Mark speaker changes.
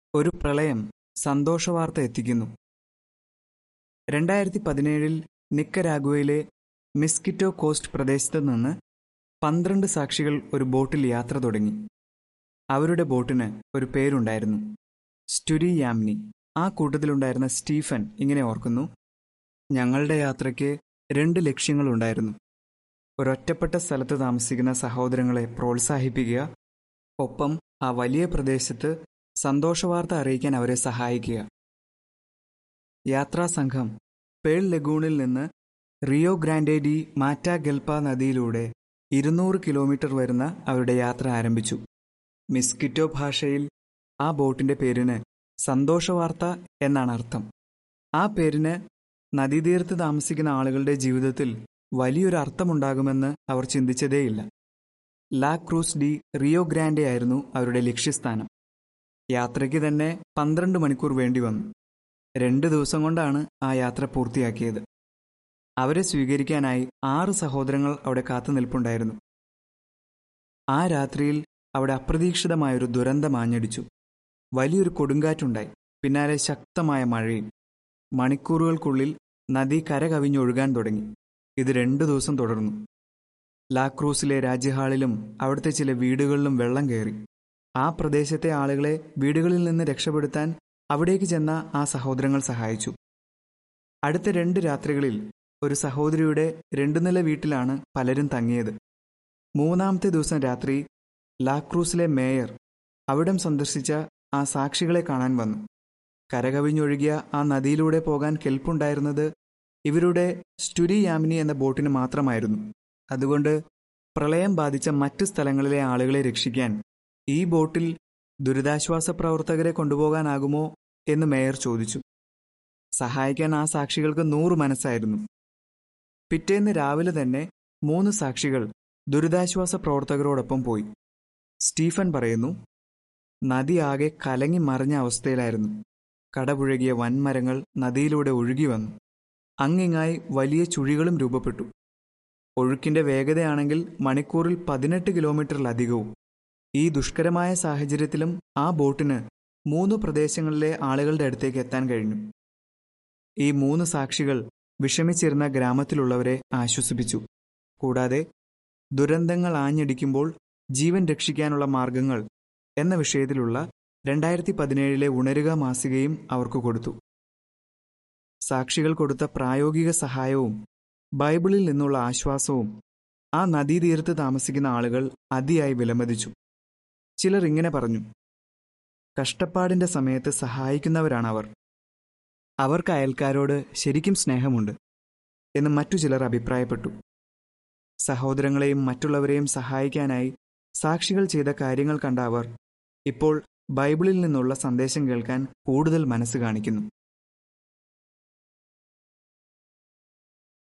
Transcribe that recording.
Speaker 1: ഒരു പ്രളയം സന്തോഷവാർത്ത എത്തിക്കുന്നു. 2017 നിക്കരാഗ്വയിലെ മിസ്കിറ്റോ കോസ്റ്റ് പ്രദേശത്ത് നിന്ന് 12 സാക്ഷികൾ ഒരു ബോട്ടിൽ യാത്ര തുടങ്ങി. അവരുടെ ബോട്ടിന് ഒരു പേരുണ്ടായിരുന്നു, സ്റ്റുരി യാംനി. ആ കൂട്ടത്തിലുണ്ടായിരുന്ന സ്റ്റീഫൻ ഇങ്ങനെ ഓർക്കുന്നു: ഞങ്ങളുടെ യാത്രയ്ക്ക് 2 ലക്ഷ്യങ്ങളുണ്ടായിരുന്നു. ഒരൊറ്റപ്പെട്ട സ്ഥലത്ത് താമസിക്കുന്ന സഹോദരങ്ങളെ പ്രോത്സാഹിപ്പിക്കുക, ഒപ്പം ആ വലിയ പ്രദേശത്ത് സന്തോഷവാർത്ത അറിയിക്കാൻ അവരെ സഹായിക്കുക. യാത്രാസംഘം പേൾ ലഗൂണിൽ നിന്ന് റിയോ ഗ്രാൻഡെ ഡി മാറ്റാഗെൽപ നദിയിലൂടെ 200 കിലോമീറ്റർ വരുന്ന അവരുടെ യാത്ര ആരംഭിച്ചു. മിസ്കിറ്റോ ഭാഷയിൽ ആ ബോട്ടിന്റെ പേരിന് സന്തോഷവാർത്ത എന്നാണ് അർത്ഥം. ആ പേരിന് നദീതീരത്ത് താമസിക്കുന്ന ആളുകളുടെ ജീവിതത്തിൽ വലിയൊരു അർത്ഥമുണ്ടാകുമെന്ന് അവർ ചിന്തിച്ചതേയില്ല. ലാ ക്രൂസ് ഡി റിയോ ഗ്രാൻഡെ ആയിരുന്നു അവരുടെ ലക്ഷ്യസ്ഥാനം. യാത്രയ്ക്ക് തന്നെ 12 മണിക്കൂർ വേണ്ടി വന്നു. 2 ദിവസം കൊണ്ടാണ് ആ യാത്ര പൂർത്തിയാക്കിയത്. അവരെ സ്വീകരിക്കാനായി 6 സഹോദരങ്ങൾ അവിടെ കാത്തു നിൽപ്പുണ്ടായിരുന്നു. ആ രാത്രിയിൽ അവിടെ അപ്രതീക്ഷിതമായൊരു ദുരന്തം ആഞ്ഞടിച്ചു. വലിയൊരു കൊടുങ്കാറ്റുണ്ടായി, പിന്നാലെ ശക്തമായ മഴയും. മണിക്കൂറുകൾക്കുള്ളിൽ നദി കരകവിഞ്ഞൊഴുകാൻ തുടങ്ങി. ഇത് 2 ദിവസം തുടർന്നു. ലാക്രൂസിലെ രാജ്യഹാളിലും അവിടുത്തെ ചില വീടുകളിലും വെള്ളം കയറി. ആ പ്രദേശത്തെ ആളുകളെ വീടുകളിൽ നിന്ന് രക്ഷപ്പെടുത്താൻ അവിടേക്ക് ചെന്ന ആ സഹോദരങ്ങൾ സഹായിച്ചു. അടുത്ത 2 രാത്രികളിൽ ഒരു സഹോദരിയുടെ 2 നില വീട്ടിലാണ് പലരും തങ്ങിയത്. 3-ാമത്തെ ദിവസം രാത്രി ലാക്രൂസിലെ മേയർ അവിടം സന്ദർശിച്ച ആ സാക്ഷികളെ കാണാൻ വന്നു. കരകവിഞ്ഞൊഴുകിയ ആ നദിയിലൂടെ പോകാൻ കെൽപ്പുണ്ടായിരുന്നത് ഇവരുടെ സ്റ്റുരി യാമിനി എന്ന ബോട്ടിന് മാത്രമായിരുന്നു. അതുകൊണ്ട് പ്രളയം ബാധിച്ച മറ്റ് സ്ഥലങ്ങളിലെ ആളുകളെ രക്ഷിക്കാൻ ഈ ബോട്ടിൽ ദുരിതാശ്വാസ പ്രവർത്തകരെ കൊണ്ടുപോകാനാകുമോ എന്ന് മേയർ ചോദിച്ചു. സഹായിക്കാൻ ആ സാക്ഷികൾക്ക് 100 മനസ്സായിരുന്നു. പിറ്റേന്ന് രാവിലെ തന്നെ 3 സാക്ഷികൾ ദുരിതാശ്വാസ പ്രവർത്തകരോടൊപ്പം പോയി. സ്റ്റീഫൻ പറയുന്നു: നദി ആകെ കലങ്ങി മറിഞ്ഞ അവസ്ഥയിലായിരുന്നു. കടപുഴകിയ വൻമരങ്ങൾ നദിയിലൂടെ ഒഴുകി വന്നു. അങ്ങിങ്ങായി വലിയ ചുഴികളും രൂപപ്പെട്ടു. ഒഴുക്കിന്റെ വേഗതയാണെങ്കിൽ മണിക്കൂറിൽ 18 കിലോമീറ്ററിലധികവും. ഈ ദുഷ്കരമായ സാഹചര്യത്തിലും ആ ബോട്ടിന് 3 പ്രദേശങ്ങളിലെ ആളുകളുടെ അടുത്തേക്ക് എത്താൻ കഴിഞ്ഞു. ഈ 3 സാക്ഷികൾ വിഷമിച്ചിരുന്ന ഗ്രാമത്തിലുള്ളവരെ ആശ്വസിപ്പിച്ചു. കൂടാതെ ദുരന്തങ്ങൾ ആഞ്ഞടിക്കുമ്പോൾ ജീവൻ രക്ഷിക്കാനുള്ള മാർഗങ്ങൾ എന്ന വിഷയത്തിലുള്ള 2017 ഉണരുക മാസികയും അവർക്ക് കൊടുത്തു. സാക്ഷികൾ കൊടുത്ത പ്രായോഗിക സഹായവും ബൈബിളിൽ നിന്നുള്ള ആശ്വാസവും ആ നദീതീരത്ത് താമസിക്കുന്ന ആളുകൾ അതിയായി വിലമതിച്ചു. ചിലർ ഇങ്ങനെ പറഞ്ഞു: കഷ്ടപ്പാടിന്റെ സമയത്ത് സഹായിക്കുന്നവരാണവർ. അവർക്ക് അയൽക്കാരോട് ശരിക്കും സ്നേഹമുണ്ട് എന്ന് മറ്റു ചിലർ അഭിപ്രായപ്പെട്ടു. സഹോദരങ്ങളെയും മറ്റുള്ളവരെയും സഹായിക്കാനായി സാക്ഷികൾ ചെയ്ത കാര്യങ്ങൾ കണ്ട അവർ ഇപ്പോൾ ബൈബിളിൽ നിന്നുള്ള സന്ദേശം കേൾക്കാൻ കൂടുതൽ മനസ്സ് കാണിക്കുന്നു.